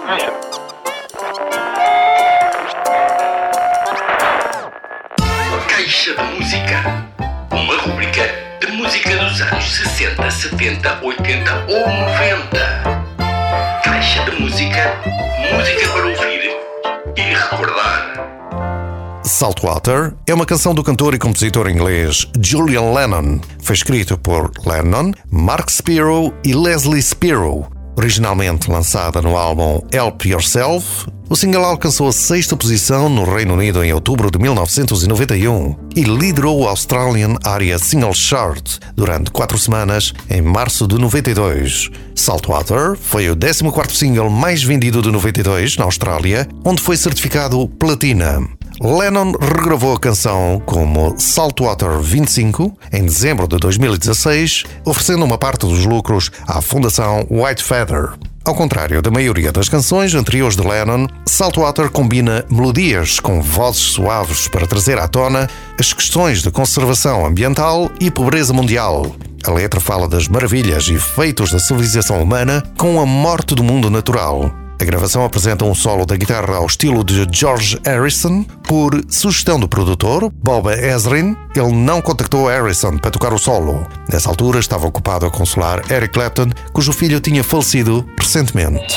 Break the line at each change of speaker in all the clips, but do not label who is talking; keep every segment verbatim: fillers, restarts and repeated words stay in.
Caixa de Música. Uma rubrica de música dos anos sessenta, setenta, oitenta ou noventa. Caixa de Música. Música para ouvir e recordar.
Saltwater é uma canção do cantor e compositor inglês Julian Lennon. Foi escrito por Lennon, Mark Spiro e Leslie Spiro. Originalmente lançada no álbum Help Yourself, o single alcançou a sexta posição no Reino Unido em outubro de mil novecentos e noventa e um e liderou o Australian Area Singles Chart durante quatro semanas em março de noventa e dois. Saltwater foi o décimo quarto single mais vendido de noventa e dois na Austrália, onde foi certificado platina. Lennon regravou a canção como Saltwater vinte e cinco em dezembro de dois mil e dezasseis, oferecendo uma parte dos lucros à Fundação White Feather. Ao contrário da maioria das canções anteriores de Lennon, Saltwater combina melodias com vozes suaves para trazer à tona as questões de conservação ambiental e pobreza mundial. A letra fala das maravilhas e feitos da civilização humana com a morte do mundo natural. A gravação apresenta um solo da guitarra ao estilo de George Harrison. Por sugestão do produtor, Bob Ezrin, ele não contactou Harrison para tocar o solo. Nessa altura estava ocupado a consolar Eric Clapton, cujo filho tinha falecido recentemente.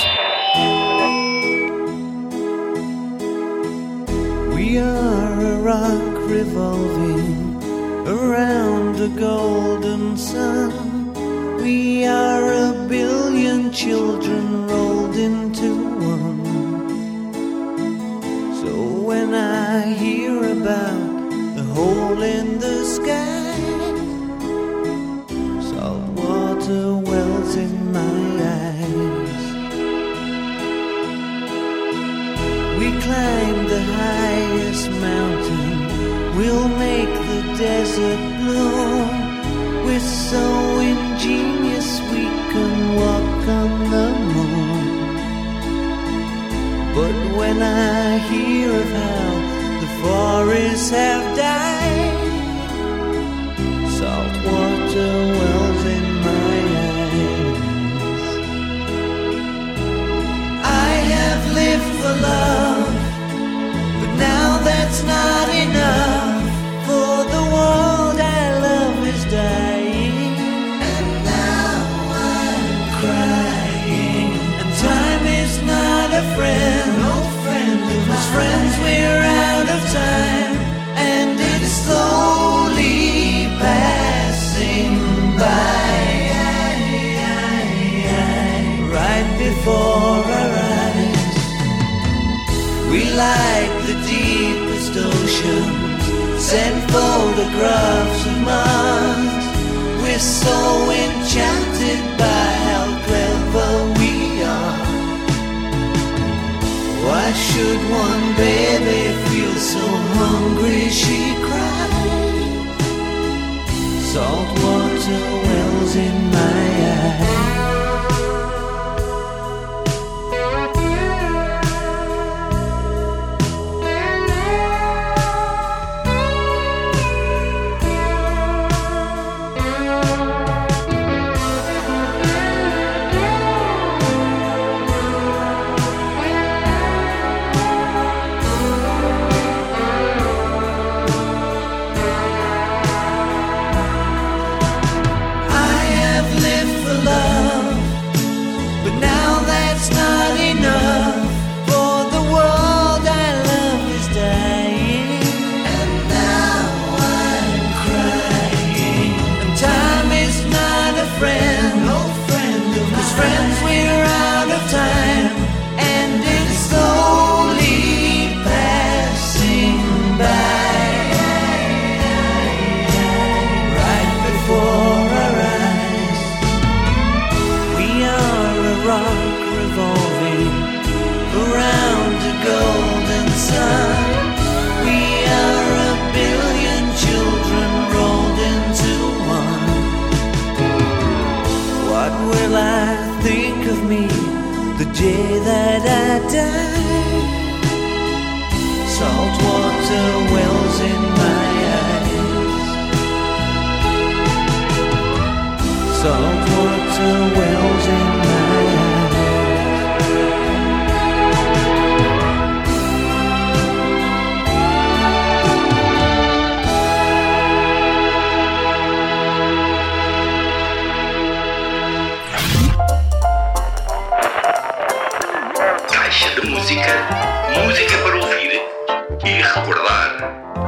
We are a rock revolving around the golden sun. We are a billion children rolled into one. So when I hear about the hole in the sky, salt water wells in my eyes. We climb the highest mountain, we'll make the desert bloom. We're so ingenious we can walk on the moon. But when I hear of how the forests have died, salt water wells in my eyes. I have lived for love, but now that's not enough. For the world I love is dying. A friend, no friend of mine. Friends, we're out of time, and it's slowly passing by, right before our eyes. We like the deepest oceans, send photographs of Mars. We're so enchanted by how clever we are. Why should one baby feel so hungry she cried? Salt water wells in my eyes. The day that I die, salt water wells in my eyes. Salt water wells in my eyes.
de Música, música para ouvir e recordar.